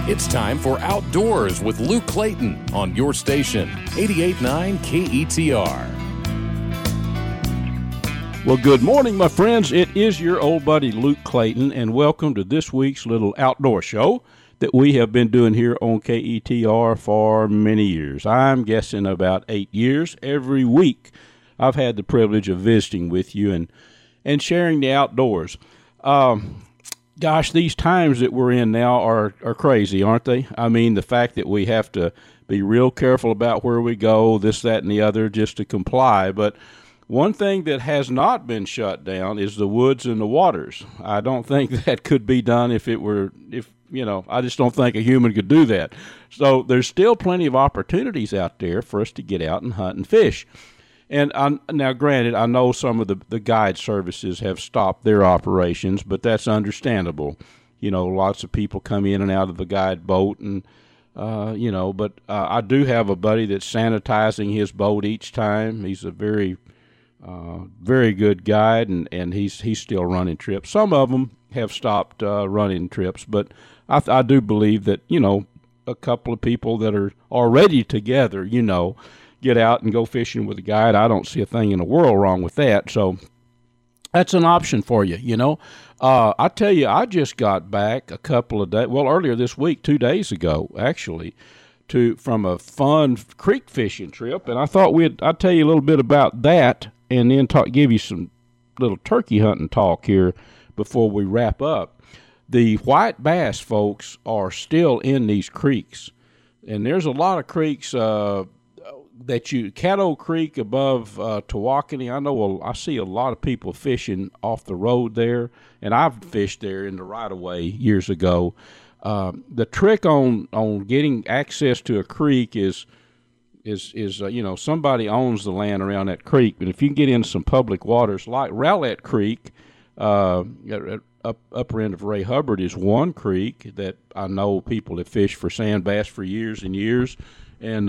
It's time for Outdoors with Luke Clayton on your station, 88.9 KETR. Well, good morning, my friends. It is your old buddy Luke Clayton, and welcome to this week's little outdoor show that we have been doing here on KETR for many years. I'm guessing about 8 years. Every week I've had the privilege of visiting with you and sharing the outdoors. Gosh, these times that we're in now are crazy, aren't they? I mean, the fact that we have to be real careful about where we go, this, that, and the other, just to comply. But one thing that has not been shut down is the woods and the waters. I don't think that could be done I just don't think a human could do that. So there's still plenty of opportunities out there for us to get out and hunt and fish. And now, granted, I know some of the guide services have stopped their operations, but that's understandable. You know, lots of people come in and out of the guide boat, and but I do have a buddy that's sanitizing his boat each time. He's a very good guide, and he's still running trips. Some of them have stopped running trips, but I do believe that a couple of people that are already together, get out and go fishing with a guide. I don't see a thing in the world wrong with that. So that's an option for you, I tell you, I just got back a couple of days, earlier this week, 2 days ago, actually, from a fun creek fishing trip. And I thought I'd tell you a little bit about that and then give you some little turkey hunting talk here before we wrap up. The white bass, folks, are still in these creeks. And there's a lot of creeks, Caddo Creek above Tawakoni. I see a lot of people fishing off the road there, and I've fished there in the right-of-way years ago. The trick on getting access to a creek is somebody owns the land around that creek, but if you can get into some public waters like Rowlett Creek, upper end of Ray Hubbard is one creek that I know people have fished for sand bass for years and years, and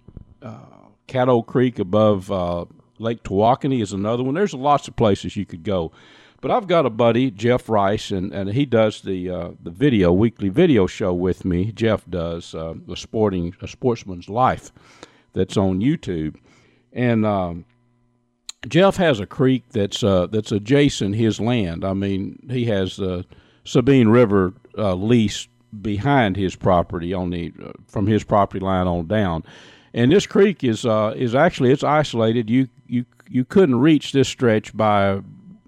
Caddo Creek above Lake Tawakoni is another one. There's lots of places you could go. But I've got a buddy, Jeff Rice, and he does the weekly video show with me. Jeff does A Sportsman's Life that's on YouTube. And Jeff has a creek that's adjacent his land. I mean, he has the Sabine River lease behind his property from his property line on down. And this creek is actually, it's isolated. You couldn't reach this stretch by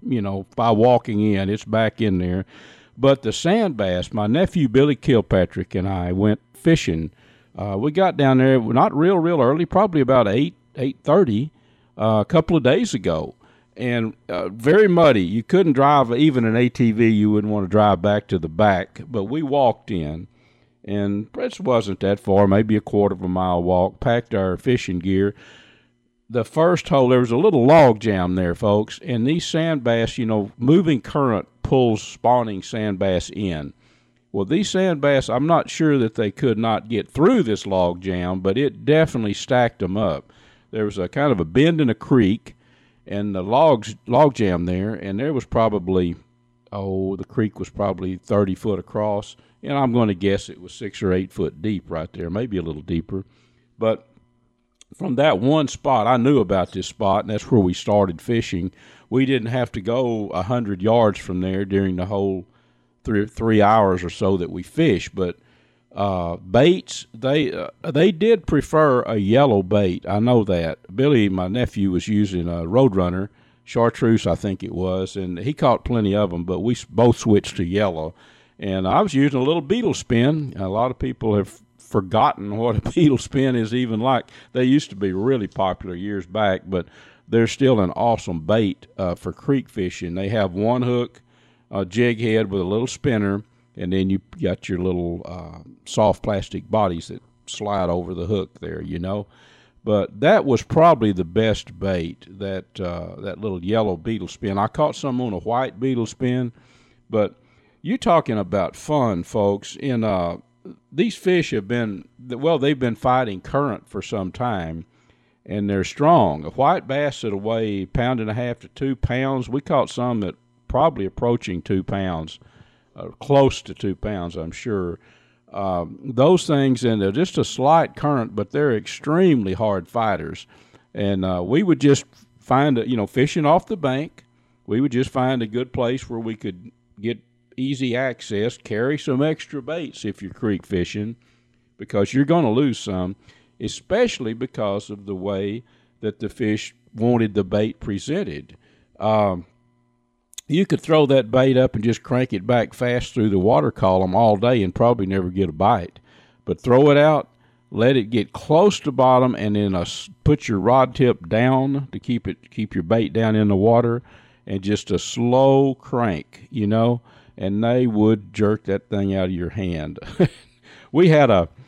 walking in. It's back in there. But the sand bass, my nephew Billy Kilpatrick and I went fishing. We got down there not real early, probably about 8:30 a couple of days ago. And very muddy. You couldn't drive, even an ATV, you wouldn't want to drive back to the back. But we walked in. And it wasn't that far, maybe a quarter of a mile walk, packed our fishing gear. The first hole, there was a little log jam there, folks, and these sand bass, moving current pulls spawning sand bass in. Well, these sand bass, I'm not sure that they could not get through this log jam, but it definitely stacked them up. There was a kind of a bend in a creek, and the log jam there, and there was probably, the creek was probably 30 foot across. And I'm going to guess it was 6 or 8 foot deep right there, maybe a little deeper. But from that one spot, I knew about this spot, and that's where we started fishing. We didn't have to go 100 yards from there during the whole 3 hours or so that we fished. But baits, they did prefer a yellow bait. I know that. Billy, my nephew, was using a Roadrunner, chartreuse I think it was, and he caught plenty of them, but we both switched to yellow. And I was using a little beetle spin. A lot of people have forgotten what a beetle spin is even like. They used to be really popular years back, but they're still an awesome bait for creek fishing. They have one hook, a jig head with a little spinner, and then you got your little soft plastic bodies that slide over the hook there, But that was probably the best bait, that little yellow beetle spin. I caught some on a white beetle spin, but you're talking about fun, folks. These fish they've been fighting current for some time, and they're strong. A white bass that'll weigh 1.5 pounds to 2 pounds. We caught some that probably approaching 2 pounds, close to 2 pounds, I'm sure. Those things, and they're just a slight current, but they're extremely hard fighters. And we would just find, fishing off the bank, we would just find a good place where we could get easy access, carry some extra baits if you're creek fishing, because you're going to lose some, especially because of the way that the fish wanted the bait presented. You could throw that bait up and just crank it back fast through the water column all day and probably never get a bite. But throw it out, let it get close to bottom, and then put your rod tip down to keep your bait down in the water, and just a slow crank, and they would jerk that thing out of your hand. We had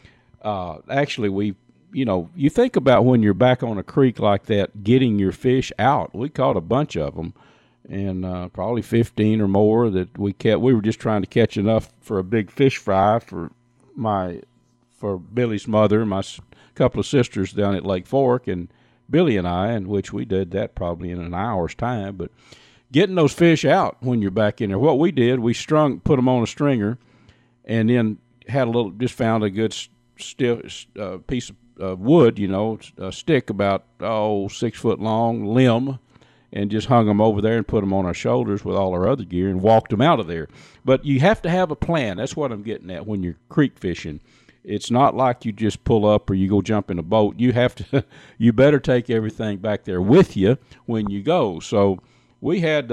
you think about when you're back on a creek like that, getting your fish out. We caught a bunch of them, and probably 15 or more that we kept. We were just trying to catch enough for a big fish fry for Billy's mother, my couple of sisters down at Lake Fork, and Billy and I, in which we did that probably in an hour's time. But getting those fish out when you're back in there, what we did, we put them on a stringer, and then just found a good piece of wood, a stick about 6 foot long, limb, and just hung them over there and put them on our shoulders with all our other gear and walked them out of there. But you have to have a plan. That's what I'm getting at when you're creek fishing. It's not like you just pull up or you go jump in a boat. You have to, you better take everything back there with you when you go. So we had,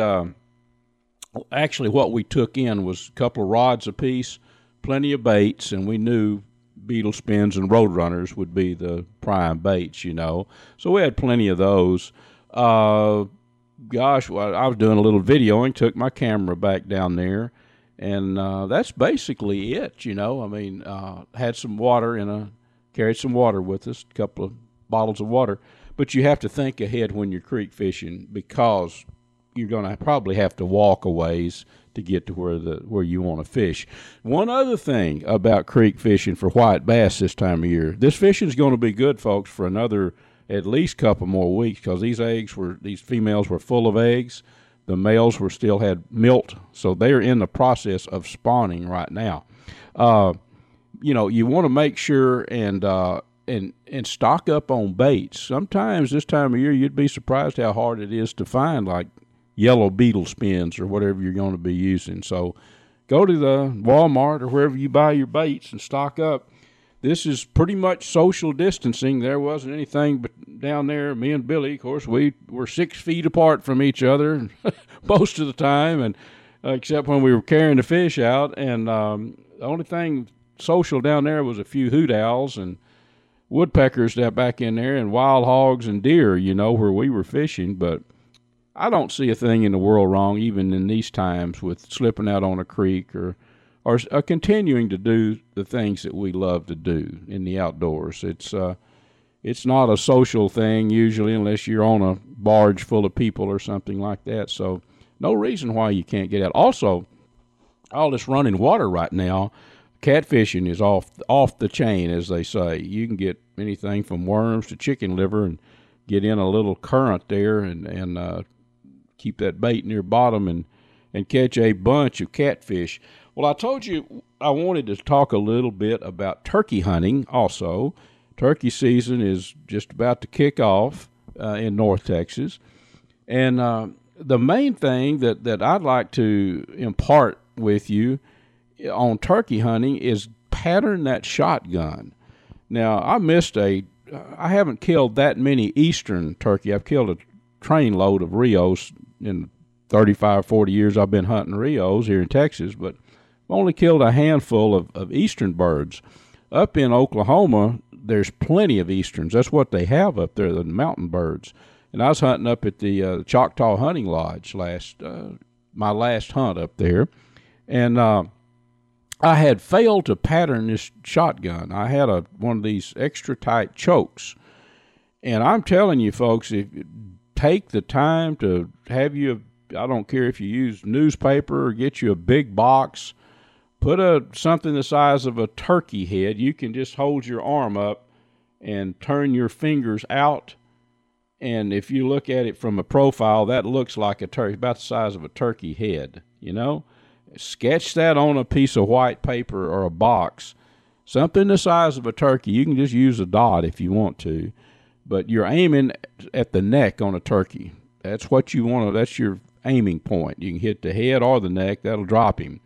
actually what we took in was a couple of rods apiece, plenty of baits, and we knew beetle spins and roadrunners would be the prime baits, So we had plenty of those. I was doing a little videoing, took my camera back down there, and that's basically it, had some water carried some water with us, a couple of bottles of water. But you have to think ahead when you're creek fishing, because you're going to probably have to walk a ways to get to where you want to fish. One other thing about creek fishing for white bass this time of year, this fishing is going to be good, folks, for another at least couple more weeks, because these females were full of eggs. The males still had milt, so they're in the process of spawning right now. You want to make sure and stock up on baits. Sometimes this time of year you'd be surprised how hard it is to find like yellow beetle spins or whatever you're going to be using. So go to the Walmart or wherever you buy your baits and stock up. This is pretty much social distancing. There wasn't anything but down there. Me and Billy, of course, we were 6 feet apart from each other most of the time, and except when we were carrying the fish out. And the only thing social down there was a few hoot owls and woodpeckers that back in there, and wild hogs and deer, where we were fishing. But I don't see a thing in the world wrong, even in these times, with slipping out on a creek or continuing to do the things that we love to do in the outdoors. It's not a social thing usually unless you're on a barge full of people or something like that. So no reason why you can't get out. Also, all this running water right now, catfishing is off the chain, as they say. You can get anything from worms to chicken liver and get in a little current there and keep that bait near bottom and catch a bunch of catfish. Well, I told you I wanted to talk a little bit about turkey hunting also. Turkey season is just about to kick off in North Texas. And the main thing that I'd like to impart with you on turkey hunting is pattern that shotgun. Now, I haven't killed that many eastern turkey. I've killed a train load of Rios in 35, 40 years I've been hunting Rios here in Texas, but I've only killed a handful of eastern birds. Up in Oklahoma, there's plenty of easterns. That's what they have up there, the mountain birds. And I was hunting up at the Choctaw Hunting Lodge my last hunt up there, and I had failed to pattern this shotgun. I had one of these extra tight chokes, and I'm telling you, folks, if you take the time to have I don't care if you use newspaper or get you a big box, put something the size of a turkey head. You can just hold your arm up and turn your fingers out, and if you look at it from a profile, that looks like a turkey, about the size of a turkey head, Sketch that on a piece of white paper or a box something the size of a turkey. You can just use a dot if you want to, but you're aiming at the neck on a turkey. That's what you want to, that's your aiming point. You can hit the head or the neck. That'll drop him.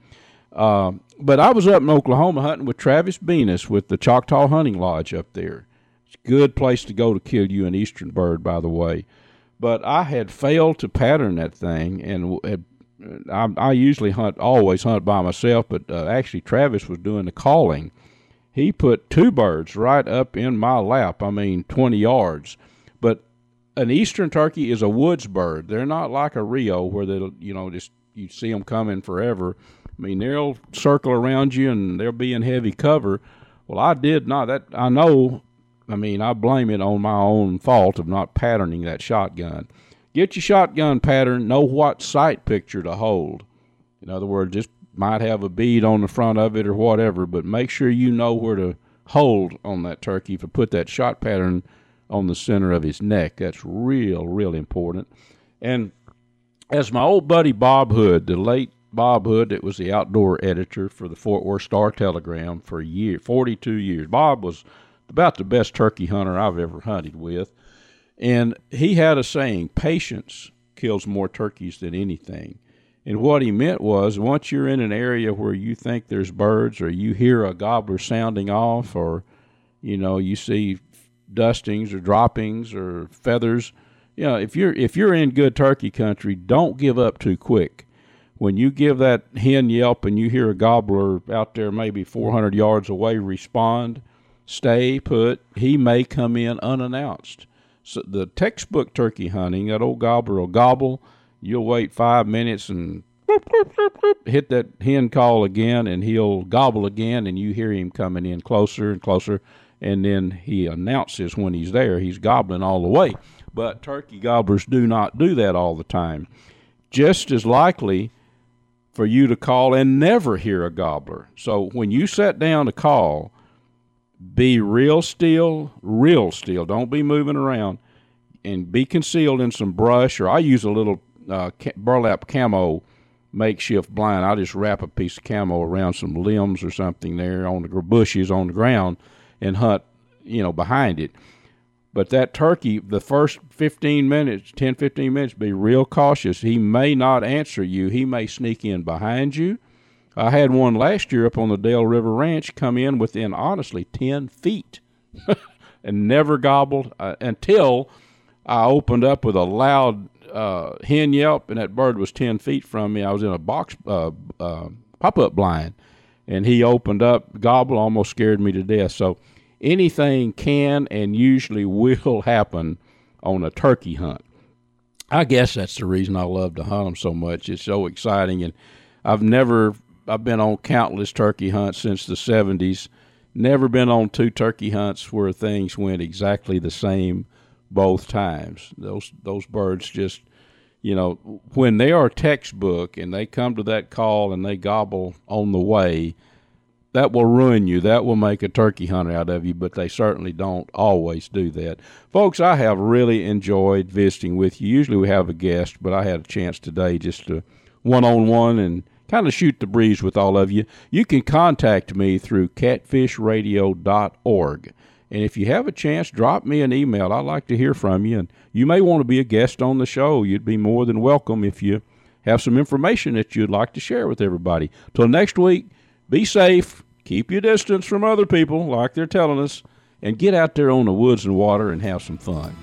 But I was up in Oklahoma hunting with Travis Venus with the Choctaw Hunting Lodge up there. It's a good place to go to kill you an eastern bird, by the way. But I had failed to pattern that thing, and I usually always hunt by myself, but actually Travis was doing the calling. He put 2 birds right up in my lap, 20 yards. But an eastern turkey is a woods bird. They're not like a Rio where they'll, just you see them coming forever. They'll circle around you and they'll be in heavy cover. Well, I did not. I know, I blame it on my own fault of not patterning that shotgun. Get your shotgun pattern, know what sight picture to hold. In other words, just might have a bead on the front of it or whatever, but make sure you know where to hold on that turkey. If you put that shot pattern on the center of his neck, that's real important. And as my old buddy Bob Hood, the late Bob Hood, that was the outdoor editor for the Fort Worth Star-Telegram for 42 years. Bob was about the best turkey hunter I've ever hunted with. And he had a saying, patience kills more turkeys than anything. And what he meant was, once you're in an area where you think there's birds, or you hear a gobbler sounding off, or, you see dustings or droppings or feathers, if you're in good turkey country, don't give up too quick. When you give that hen yelp and you hear a gobbler out there maybe 400 yards away respond, stay put. He may come in unannounced. So the textbook turkey hunting, that old gobbler will gobble. You'll wait 5 minutes and hit that hen call again, and he'll gobble again, and you hear him coming in closer and closer, and then he announces when he's there. He's gobbling all the way. But turkey gobblers do not do that all the time. Just as likely for you to call and never hear a gobbler. So when you sit down to call, be real still. Don't be moving around, and be concealed in some brush, or I use a little burlap camo makeshift blind. I just wrap a piece of camo around some limbs or something there on the bushes on the ground and hunt, behind it. But that turkey, the first 10, 15 minutes, be real cautious. He may not answer you. He may sneak in behind you. I had one last year up on the Dale River Ranch come in within, honestly, 10 feet and never gobbled until I opened up with a loud hen yelp, and that bird was 10 feet from me. I was in a box pop-up blind, and he opened up, gobbled, almost scared me to death. So anything can and usually will happen on a turkey hunt. I guess that's the reason I love to hunt them so much. It's so exciting, and I've been on countless turkey hunts since the 70s. Never been on 2 turkey hunts where things went exactly the same both times. Those birds just, when they are textbook and they come to that call and they gobble on the way, that will ruin you. That will make a turkey hunter out of you, but they certainly don't always do that. Folks, I have really enjoyed visiting with you. Usually we have a guest, but I had a chance today just to one-on-one and kind of shoot the breeze with all of you. You can contact me through catfishradio.org. And if you have a chance, drop me an email. I'd like to hear from you. And you may want to be a guest on the show. You'd be more than welcome if you have some information that you'd like to share with everybody. Till next week, be safe. Keep your distance from other people, like they're telling us, and get out there on the woods and water and have some fun.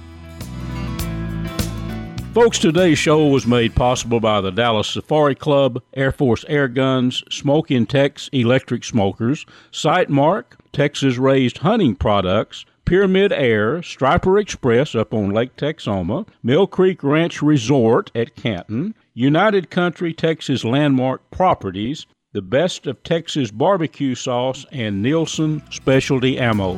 Folks, today's show was made possible by the Dallas Safari Club, Air Force Air Guns, Smokin' Tex Electric Smokers, Sightmark, Texas-raised hunting products, Pyramid Air, Striper Express up on Lake Texoma, Mill Creek Ranch Resort at Canton, United Country Texas Landmark Properties, the Best of Texas Barbecue Sauce, and Nielsen Specialty Ammo.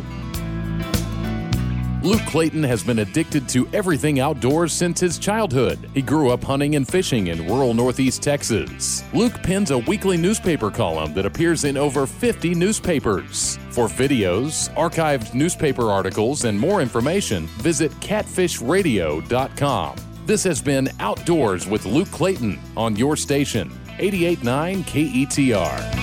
Luke Clayton has been addicted to everything outdoors since his childhood. He grew up hunting and fishing in rural Northeast Texas. Luke pens a weekly newspaper column that appears in over 50 newspapers. For videos, archived newspaper articles, and more information, visit catfishradio.com. This has been Outdoors with Luke Clayton on your station, 88.9 KETR.